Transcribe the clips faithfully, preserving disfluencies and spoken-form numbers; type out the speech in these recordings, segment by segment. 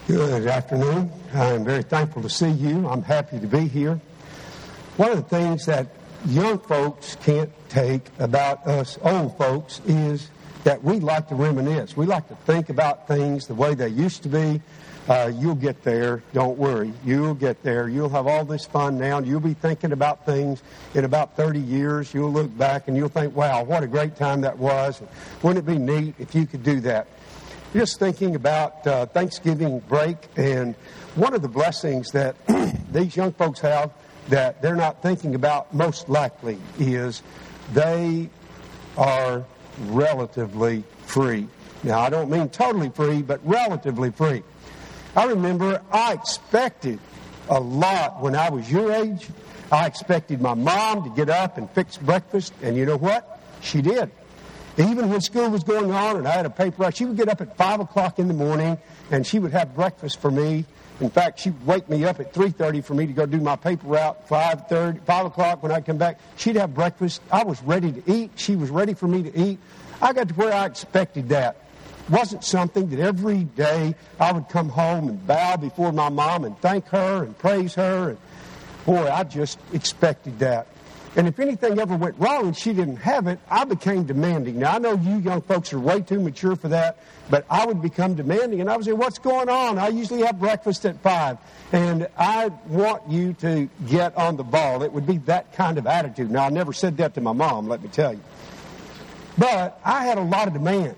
Good afternoon. I'm very thankful to see you. I'm happy to be here. One of the things that young folks can't take about us old folks is that we like to reminisce. We like to think about things the way they used to be. Uh, you'll get there. Don't worry. You'll get there. You'll have all this fun now. And you'll be thinking about things in about thirty years. You'll look back and you'll think, wow, what a great time that was. Wouldn't it be neat if you could do that? Just thinking about uh, Thanksgiving break, and one of the blessings that these young folks have that they're not thinking about most likely is they are relatively free. Now, I don't mean totally free, but relatively free. I remember I expected a lot when I was your age. I expected my mom to get up and fix breakfast, and you know what? She did. Even when school was going on and I had a paper route, she would get up at five o'clock in the morning and she would have breakfast for me. In fact, she would wake me up at three thirty for me to go do my paper route. five thirty, five o'clock when I come back, she'd have breakfast. I was ready to eat. She was ready for me to eat. I got to where I expected that. It wasn't something that every day I would come home and bow before my mom and thank her and praise her. And boy, I just expected that. And if anything ever went wrong and she didn't have it, I became demanding. Now, I know you young folks are way too mature for that, but I would become demanding. And I would say, what's going on? I usually have breakfast at five, and I want you to get on the ball. It would be that kind of attitude. Now, I never said that to my mom, let me tell you. But I had a lot of demands.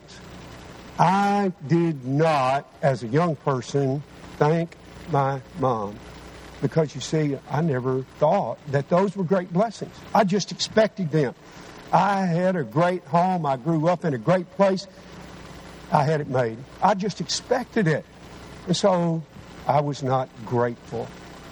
I did not, as a young person, thank my mom. Because, you see, I never thought that those were great blessings. I just expected them. I had a great home. I grew up in a great place. I had it made. I just expected it. And so I was not grateful.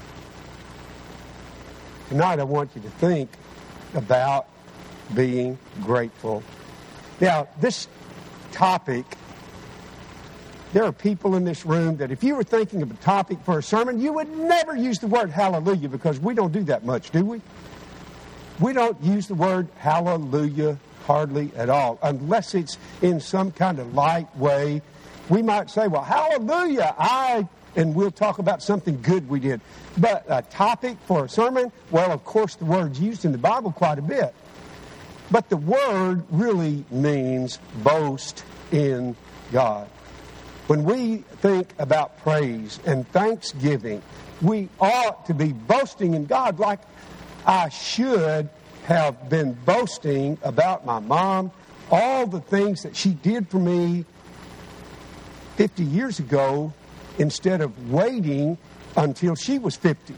Tonight I want you to think about being grateful. Now, this topic, there are people in this room that if you were thinking of a topic for a sermon, you would never use the word hallelujah, because we don't do that much, do we? We don't use the word hallelujah hardly at all, unless it's in some kind of light way. We might say, well, hallelujah, I, and we'll talk about something good we did. But a topic for a sermon, well, of course, the word's used in the Bible quite a bit. But the word really means boast in God. When we think about praise and thanksgiving, we ought to be boasting in God like I should have been boasting about my mom, all the things that she did for me fifty years ago instead of waiting until she was fifty.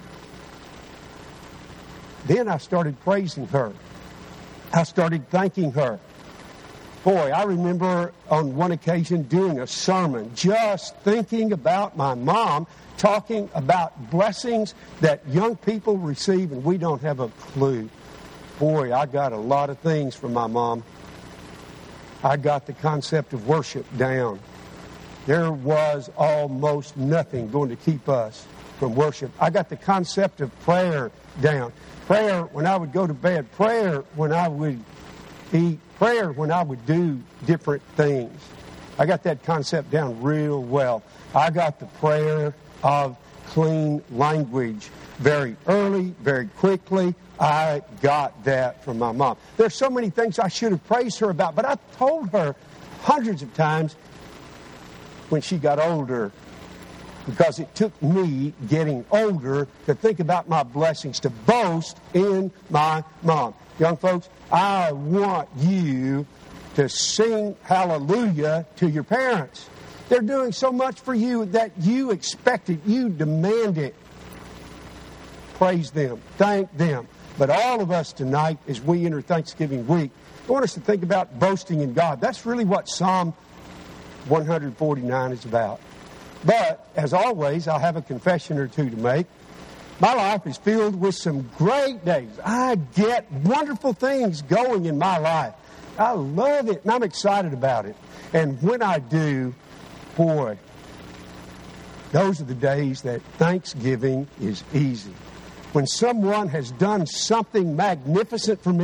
Then I started praising her. I started thanking her. Boy, I remember on one occasion doing a sermon just thinking about my mom, talking about blessings that young people receive and we don't have a clue. Boy, I got a lot of things from my mom. I got the concept of worship down. There was almost nothing going to keep us from worship. I got the concept of prayer down. Prayer when I would go to bed. Prayer when I would eat. Prayer when I would do different things. I got that concept down real well. I got the prayer of clean language very early, very quickly. I got that from my mom. There's so many things I should have praised her about, but I told her hundreds of times when she got older, because it took me getting older to think about my blessings, to boast in my mom. Young folks, I want you to sing hallelujah to your parents. They're doing so much for you that you expect it, you demand it. Praise them, thank them. But all of us tonight, as we enter Thanksgiving week, I want us to think about boasting in God. That's really what Psalm one forty-nine is about. But, as always, I'll have a confession or two to make. My life is filled with some great days. I get wonderful things going in my life. I love it, and I'm excited about it. And when I do, boy, those are the days that Thanksgiving is easy. When someone has done something magnificent for me,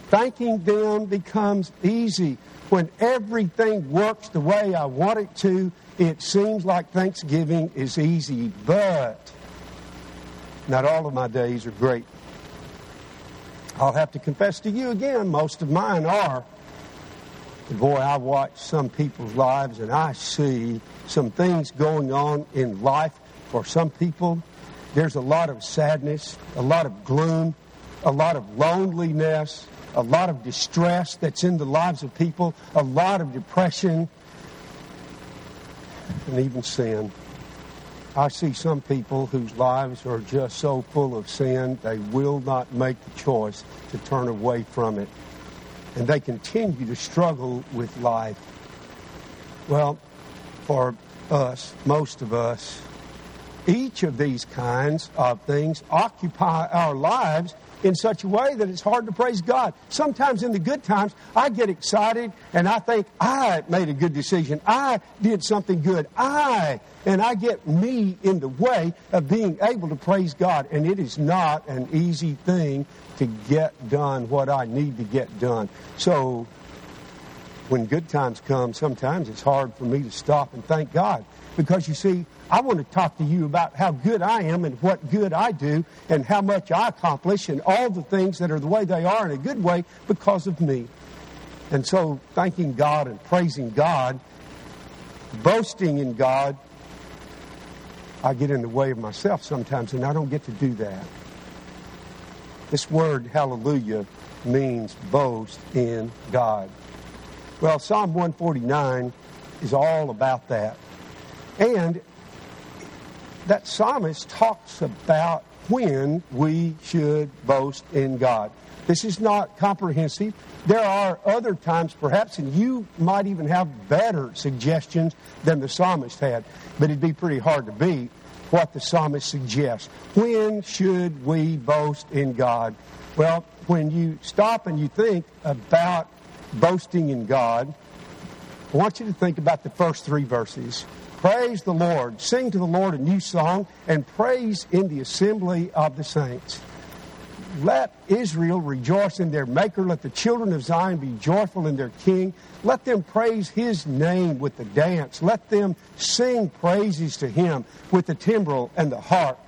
Thanking them becomes easy. When everything works the way I want it to, it seems like Thanksgiving is easy, but not all of my days are great. I'll have to confess to you again, most of mine are. And boy, I watch some people's lives and I see some things going on in life for some people. There's a lot of sadness, a lot of gloom, a lot of loneliness, a lot of distress that's in the lives of people, a lot of depression, and even sin. I see some people whose lives are just so full of sin, they will not make the choice to turn away from it. And they continue to struggle with life. Well, for us, most of us, each of these kinds of things occupy our lives in such a way that it's hard to praise God. Sometimes in the good times, I get excited and I think I made a good decision. I did something good. I, and I get me in the way of being able to praise God. And it is not an easy thing to get done what I need to get done. So when good times come, sometimes it's hard for me to stop and thank God. Because you see, I want to talk to you about how good I am and what good I do and how much I accomplish and all the things that are the way they are in a good way because of me. And so thanking God and praising God, boasting in God, I get in the way of myself sometimes and I don't get to do that. This word, hallelujah, means boast in God. Well, Psalm one forty-nine is all about that. And that psalmist talks about when we should boast in God. This is not comprehensive. There are other times perhaps, and you might even have better suggestions than the psalmist had, but it'd be pretty hard to beat what the psalmist suggests. When should we boast in God? Well, when you stop and you think about boasting in God, I want you to think about the first three verses. Praise the Lord. Sing to the Lord a new song and praise in the assembly of the saints. Let Israel rejoice in their Maker. Let the children of Zion be joyful in their King. Let them praise His name with the dance. Let them sing praises to Him with the timbrel and the harp.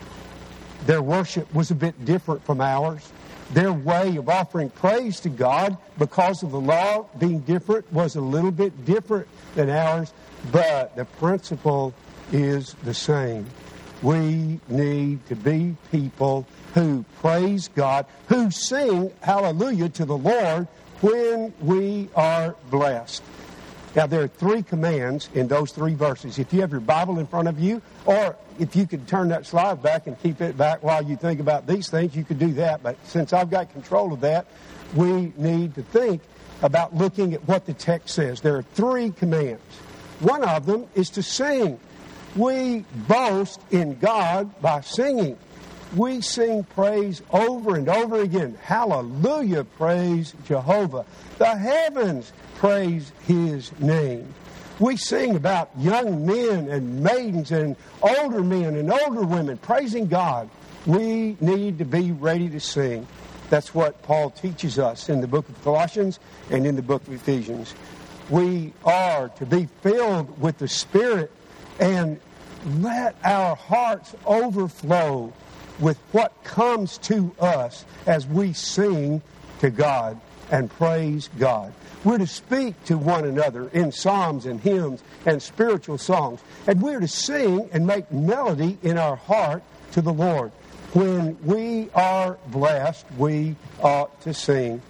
Their worship was a bit different from ours. Their way of offering praise to God, because of the law being different, was a little bit different than ours. But the principle is the same. We need to be people who praise God, who sing hallelujah to the Lord when we are blessed. Now, there are three commands in those three verses. If you have your Bible in front of you, or if you could turn that slide back and keep it back while you think about these things, you could do that. But since I've got control of that, we need to think about looking at what the text says. There are three commands. One of them is to sing. We boast in God by singing. We sing praise over and over again. Hallelujah, praise Jehovah. The heavens praise His name. We sing about young men and maidens and older men and older women praising God. We need to be ready to sing. That's what Paul teaches us in the book of Colossians and in the book of Ephesians. We are to be filled with the Spirit and let our hearts overflow with what comes to us as we sing to God and praise God. We're to speak to one another in psalms and hymns and spiritual songs. And we're to sing and make melody in our heart to the Lord. When we are blessed, we ought to sing.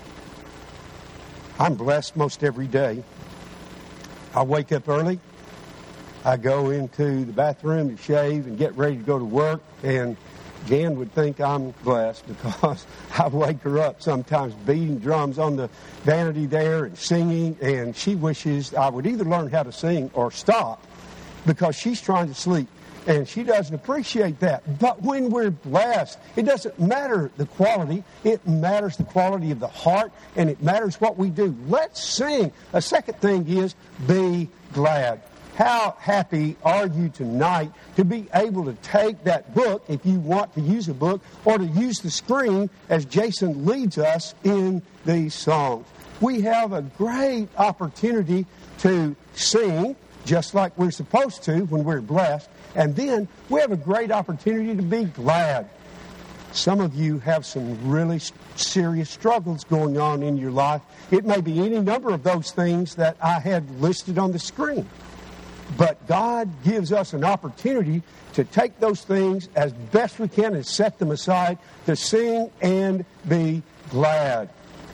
I'm blessed most every day. I wake up early. I go into the bathroom to shave and get ready to go to work. And Jan would think I'm blessed because I wake her up sometimes beating drums on the vanity there and singing. And she wishes I would either learn how to sing or stop because she's trying to sleep. And she doesn't appreciate that. But when we're blessed, it doesn't matter the quality. It matters the quality of the heart, and it matters what we do. Let's sing. A second thing is be glad. How happy are you tonight to be able to take that book, if you want to use a book, or to use the screen as Jason leads us in these songs? We have a great opportunity to sing, just like we're supposed to when we're blessed. And then we have a great opportunity to be glad. Some of you have some really serious struggles going on in your life. It may be any number of those things that I had listed on the screen. But God gives us an opportunity to take those things as best we can and set them aside to sing and be glad.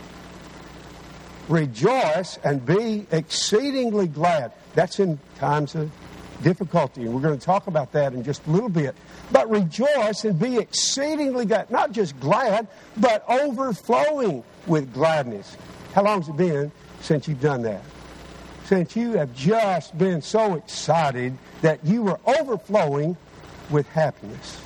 Rejoice and be exceedingly glad. That's in times of difficulty, and we're going to talk about that in just a little bit. But rejoice and be exceedingly glad. Not just glad, but overflowing with gladness. How long has it been since you've done that? Since you have just been so excited that you were overflowing with happiness.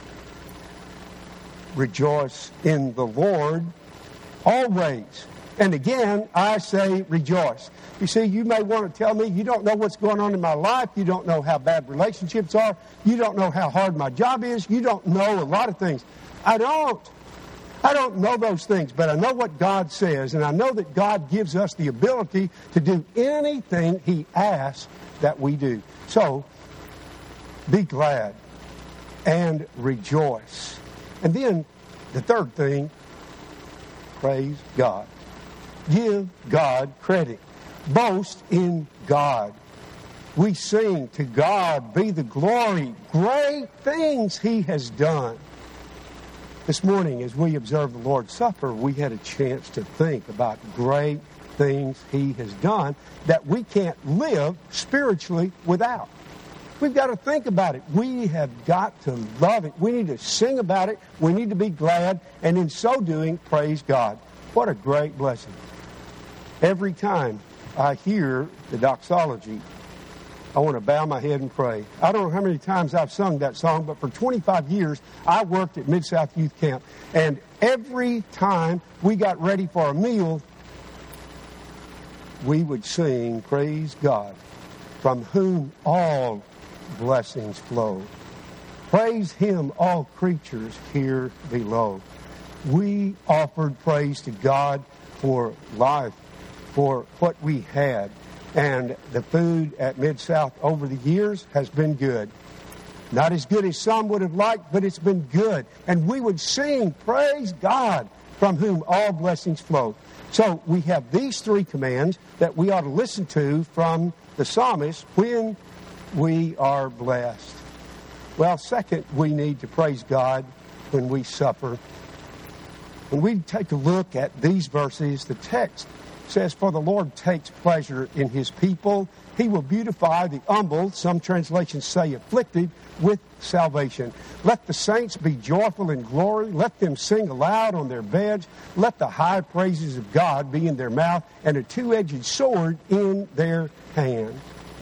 Rejoice in the Lord always. And again, I say rejoice. You see, you may want to tell me you don't know what's going on in my life. You don't know how bad relationships are. You don't know how hard my job is. You don't know a lot of things. I don't. I don't know those things, but I know what God says, and I know that God gives us the ability to do anything He asks that we do. So, be glad and rejoice. And then, the third thing, praise God. Give God credit. Boast in God. We sing, to God be the glory, great things He has done. This morning, as we observed the Lord's Supper, we had a chance to think about great things He has done that we can't live spiritually without. We've got to think about it. We have got to love it. We need to sing about it. We need to be glad, and in so doing, praise God. What a great blessing. Every time I hear the doxology, I want to bow my head and pray. I don't know how many times I've sung that song, but for twenty-five years, I worked at Mid-South Youth Camp. And every time we got ready for a meal, we would sing, praise God, from whom all blessings flow. Praise Him, all creatures here below. We offered praise to God for life, for what we had. And the food at Mid-South over the years has been good. Not as good as some would have liked, but it's been good. And we would sing, praise God, from whom all blessings flow. So we have these three commands that we ought to listen to from the psalmist when we are blessed. Well, second, we need to praise God when we suffer. When we take a look at these verses, the text says, for the Lord takes pleasure in His people. He will beautify the humble, some translations say afflicted, with salvation. Let the saints be joyful in glory. Let them sing aloud on their beds. Let the high praises of God be in their mouth and a two-edged sword in their hand.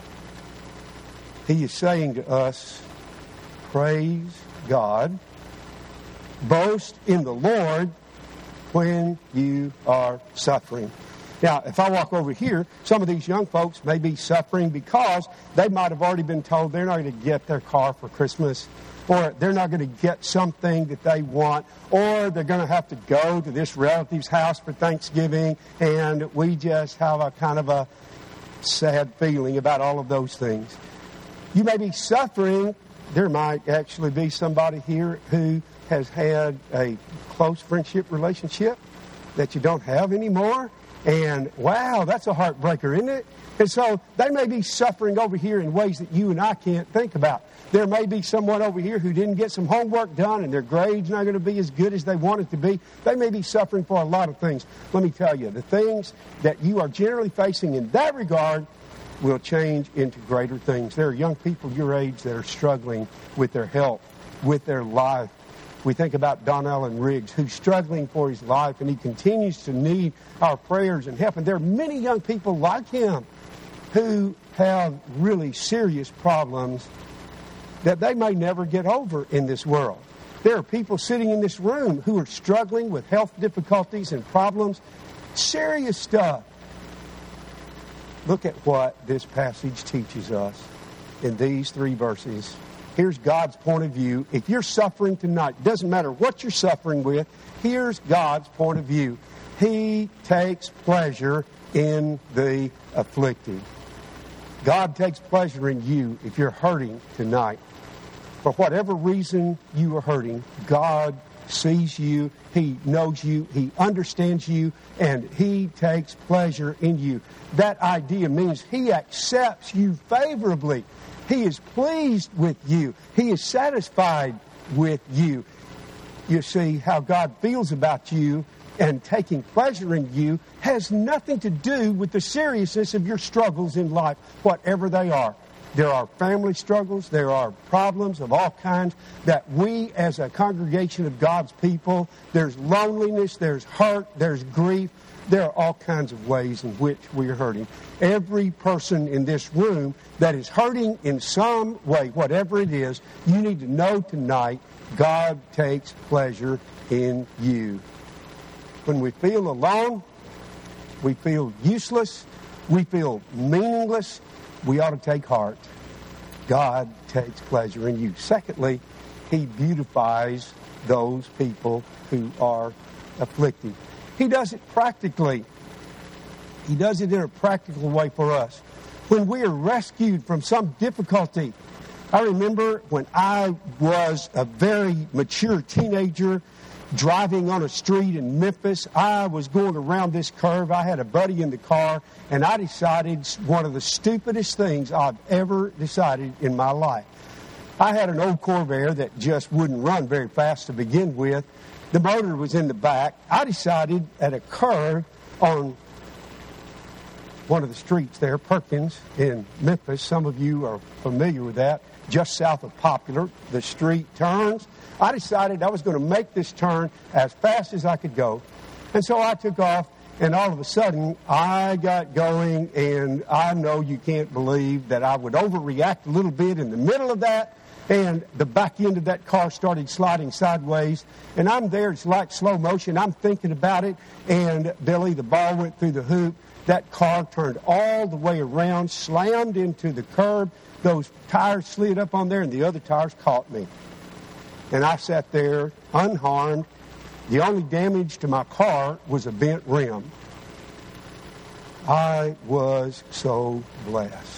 He is saying to us, praise God. Boast in the Lord when you are suffering. Now, if I walk over here, some of these young folks may be suffering because they might have already been told they're not going to get their car for Christmas, or they're not going to get something that they want, or they're going to have to go to this relative's house for Thanksgiving, and we just have a kind of a sad feeling about all of those things. You may be suffering. There might actually be somebody here who has had a close friendship relationship that you don't have anymore. And wow, that's a heartbreaker, isn't it? And so they may be suffering over here in ways that you and I can't think about. There may be someone over here who didn't get some homework done and their grades not going to be as good as they want it to be. They may be suffering for a lot of things. Let me tell you, the things that you are generally facing in that regard will change into greater things. There are young people your age that are struggling with their health, with their life. We think about Don Allen Riggs, who's struggling for his life, and he continues to need our prayers and help. And there are many young people like him who have really serious problems that they may never get over in this world. There are people sitting in this room who are struggling with health difficulties and problems, serious stuff. Look at what this passage teaches us. in these three verses. Here's God's point of view. If you're suffering tonight, it doesn't matter what you're suffering with, here's God's point of view. He takes pleasure in the afflicted. God takes pleasure in you if you're hurting tonight. For whatever reason you are hurting, God sees you, He knows you, He understands you, and He takes pleasure in you. That idea means He accepts you favorably. He is pleased with you. He is satisfied with you. You see, how God feels about you and taking pleasure in you has nothing to do with the seriousness of your struggles in life, whatever they are. There are family struggles, there are problems of all kinds that we as a congregation of God's people, there's loneliness, there's hurt, there's grief. There are all kinds of ways in which we are hurting. Every person in this room that is hurting in some way, whatever it is, you need to know tonight God takes pleasure in you. When we feel alone, we feel useless, we feel meaningless, we ought to take heart. God takes pleasure in you. Secondly, He beautifies those people who are afflicted. He does it practically. He does it in a practical way for us. When we are rescued from some difficulty, I remember when I was a very mature teenager driving on a street in Memphis. I was going around this curve. I had a buddy in the car, and I decided one of the stupidest things I've ever decided in my life. I had an old Corvair that just wouldn't run very fast to begin with. The motor was in the back. I decided at a curve on one of the streets there, Perkins in Memphis. Some of you are familiar with that. Just south of Popular, the street turns. I decided I was going to make this turn as fast as I could go. And so I took off, and all of a sudden, I got going, and I know you can't believe that I would overreact a little bit in the middle of that, and the back end of that car started sliding sideways, and I'm there, it's like slow motion, I'm thinking about it, and Billy, the ball went through the hoop, that car turned all the way around, slammed into the curb, those tires slid up on there, and the other tires caught me. And I sat there unharmed. The only damage to my car was a bent rim. I was so blessed.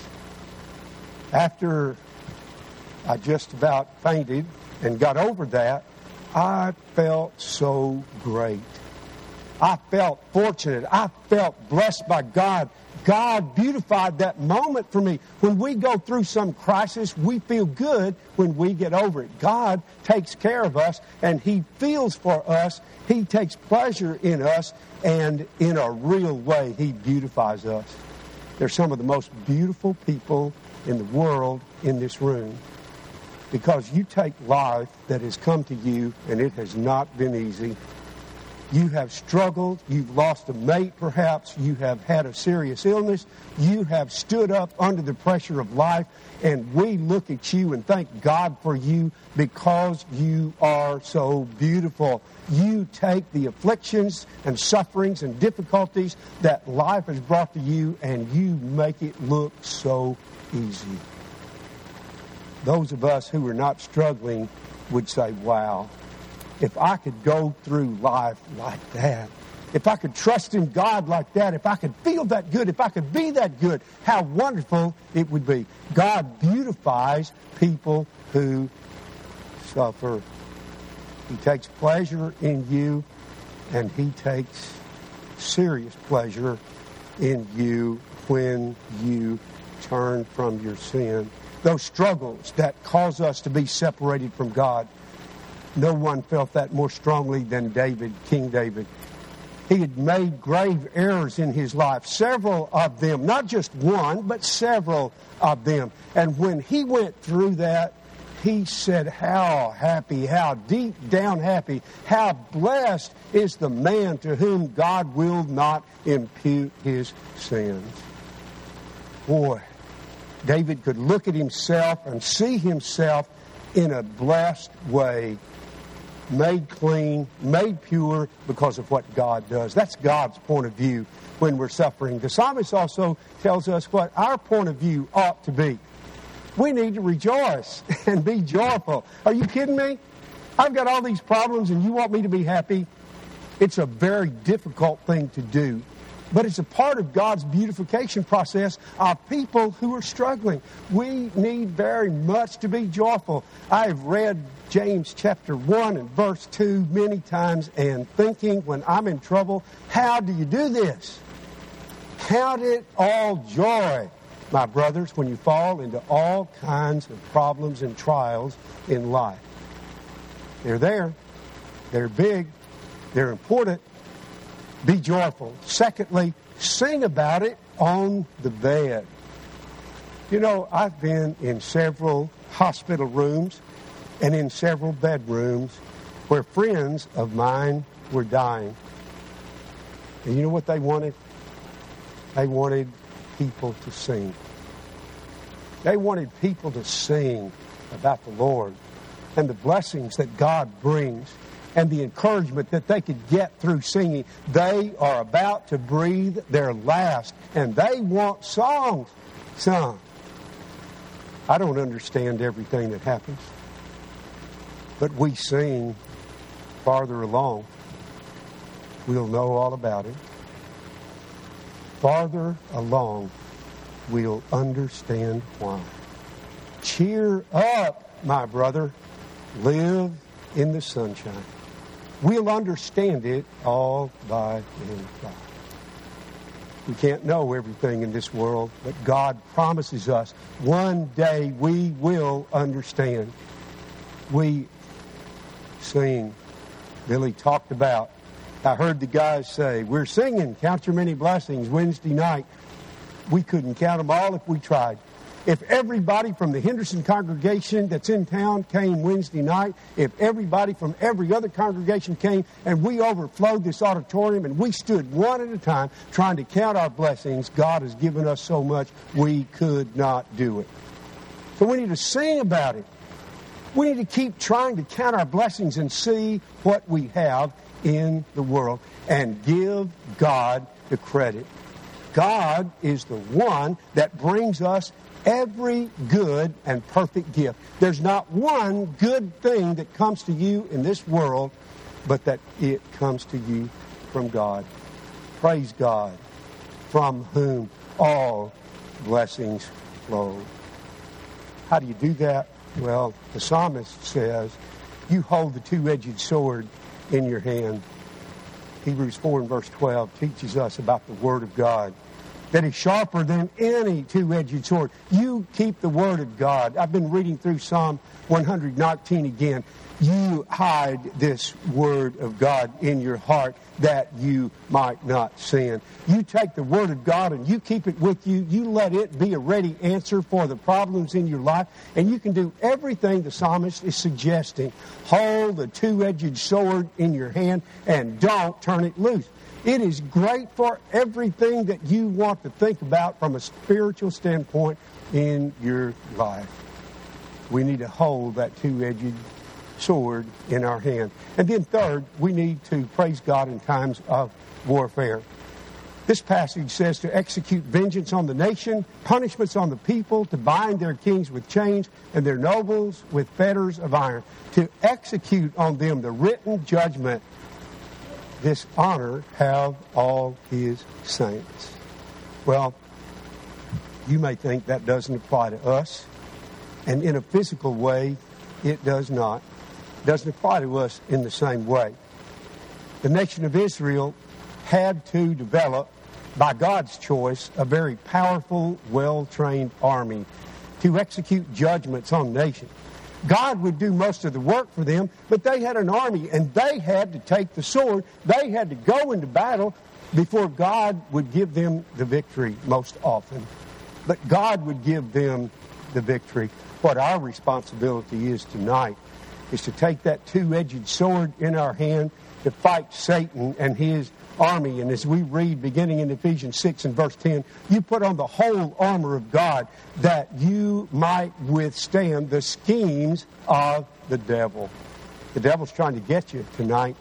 After I just about fainted and got over that, I felt so great. I felt fortunate. I felt blessed by God. God beautified that moment for me. When we go through some crisis, we feel good when we get over it. God takes care of us, and He feels for us. He takes pleasure in us, and in a real way, He beautifies us. They're some of the most beautiful people in the world in this room, because you take life that has come to you, and it has not been easy. You have struggled. You've lost a mate, perhaps. You have had a serious illness. You have stood up under the pressure of life. And we look at you and thank God for you because you are so beautiful. You take the afflictions and sufferings and difficulties that life has brought to you, and you make it look so easy. Those of us who are not struggling would say, wow, if I could go through life like that, if I could trust in God like that, if I could feel that good, if I could be that good, how wonderful it would be. God beautifies people who suffer. He takes pleasure in you, and He takes serious pleasure in you when you turn from your sin. Those struggles that cause us to be separated from God, no one felt that more strongly than David, King David. He had made grave errors in his life, several of them, not just one, but several of them. And when he went through that, he said, how happy, how deep down happy, how blessed is the man to whom God will not impute his sins. Boy, David could look at himself and see himself in a blessed way, made clean, made pure because of what God does. That's God's point of view when we're suffering. The psalmist also tells us what our point of view ought to be. We need to rejoice and be joyful. Are you kidding me? I've got all these problems and you want me to be happy? It's a very difficult thing to do. But it's a part of God's beautification process of people who are struggling. We need very much to be joyful. I've read James chapter one and verse two many times and thinking when I'm in trouble, how do you do this? Count it all joy, my brothers, when you fall into all kinds of problems and trials in life. They're there. They're big. They're important. Be joyful. Secondly, sing about it on the bed. You know, I've been in several hospital rooms and in several bedrooms where friends of mine were dying. And you know what they wanted? They wanted people to sing. They wanted people to sing about the Lord and the blessings that God brings and the encouragement that they could get through singing. They are about to breathe their last, and they want songs sung. I don't understand everything that happens, but we sing farther along. We'll know all about it. Farther along, we'll understand why. Cheer up, my brother. Live in the sunshine. We'll understand it all by and by. We can't know everything in this world, but God promises us one day we will understand. We sing. Billy talked about, I heard the guys say, we're singing Count Your Many Blessings Wednesday night. We couldn't count them all if we tried. If everybody from the Henderson congregation that's in town came Wednesday night, if everybody from every other congregation came and we overflowed this auditorium and we stood one at a time trying to count our blessings, God has given us so much we could not do it. So we need to sing about it. We need to keep trying to count our blessings and see what we have in the world and give God the credit. God is the one that brings us every good and perfect gift. There's not one good thing that comes to you in this world, but that it comes to you from God. Praise God, from whom all blessings flow. How do you do that? Well, the psalmist says, you hold the two-edged sword in your hand. Hebrews four and verse twelve teaches us about the Word of God, that is sharper than any two-edged sword. You keep the Word of God. I've been reading through Psalm one nineteen again. You hide this Word of God in your heart that you might not sin. You take the Word of God and you keep it with you. You let it be a ready answer for the problems in your life. And you can do everything the psalmist is suggesting. Hold the two-edged sword in your hand and don't turn it loose. It is great for everything that you want to think about from a spiritual standpoint in your life. We need to hold that two-edged sword in our hand. And then third, we need to praise God in times of warfare. This passage says to execute vengeance on the nation, punishments on the people, to bind their kings with chains and their nobles with fetters of iron, to execute on them the written judgment. This honor have all his saints. Well, you may think that doesn't apply to us, and in a physical way, it does not. It doesn't apply to us in the same way. The nation of Israel had to develop, by God's choice, a very powerful, well-trained army to execute judgments on nations. God would do most of the work for them, but they had an army, and they had to take the sword. They had to go into battle before God would give them the victory most often. But God would give them the victory. What our responsibility is tonight is to take that two-edged sword in our hand to fight Satan and his army. And as we read beginning in Ephesians six and verse ten, you put on the whole armor of God that you might withstand the schemes of the devil. The devil's trying to get you tonight.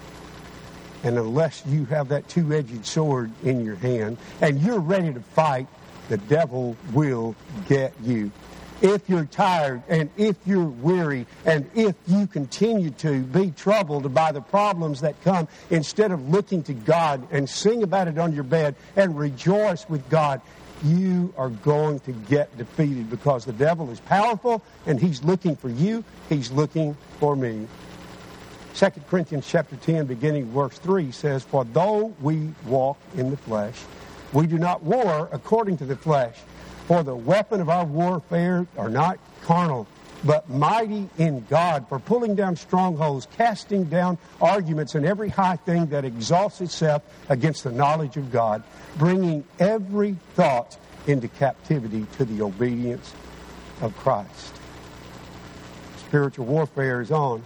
And unless you have that two-edged sword in your hand and you're ready to fight, the devil will get you. if you're tired and if you're weary and if you continue to be troubled by the problems that come, instead of looking to God and sing about it on your bed and rejoice with God, you are going to get defeated, because the devil is powerful and he's looking for you. He's looking for me. Second Corinthians chapter ten, beginning verse three says, "For though we walk in the flesh, we do not war according to the flesh. For the weapon of our warfare are not carnal, but mighty in God, for pulling down strongholds, casting down arguments and every high thing that exalts itself against the knowledge of God, bringing every thought into captivity to the obedience of Christ." Spiritual warfare is on.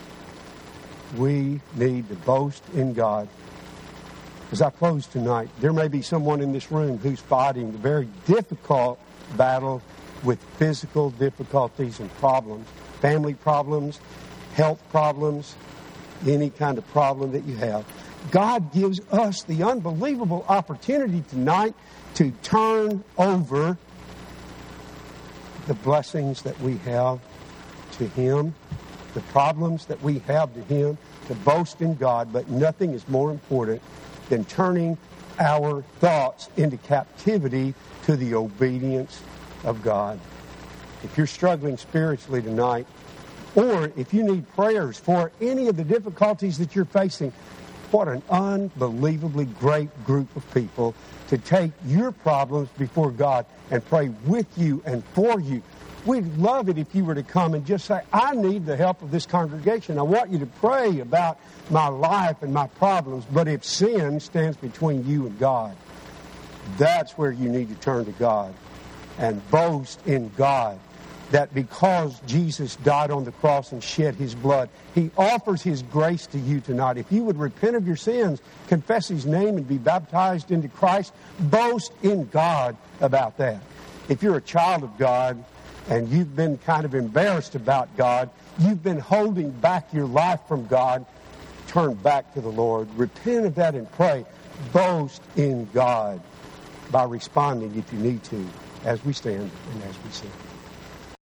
We need to boast in God. As I close tonight, there may be someone in this room who's fighting the very difficult battle with physical difficulties and problems, family problems, health problems, any kind of problem that you have. God gives us the unbelievable opportunity tonight to turn over the blessings that we have to Him, the problems that we have to Him, to boast in God. But nothing is more important than turning our thoughts into captivity to the obedience of God. If you're struggling spiritually tonight, or if you need prayers for any of the difficulties that you're facing, what an unbelievably great group of people to take your problems before God and pray with you and for you. We'd love it if you were to come and just say, "I need the help of this congregation. I want you to pray about my life and my problems." But if sin stands between you and God, that's where you need to turn to God and boast in God, that because Jesus died on the cross and shed His blood, He offers His grace to you tonight. If you would repent of your sins, confess His name, and be baptized into Christ, boast in God about that. If you're a child of God and you've been kind of embarrassed about God, you've been holding back your life from God, turn back to the Lord. Repent of that and pray. Boast in God by responding, if you need to, as we stand and as we sing.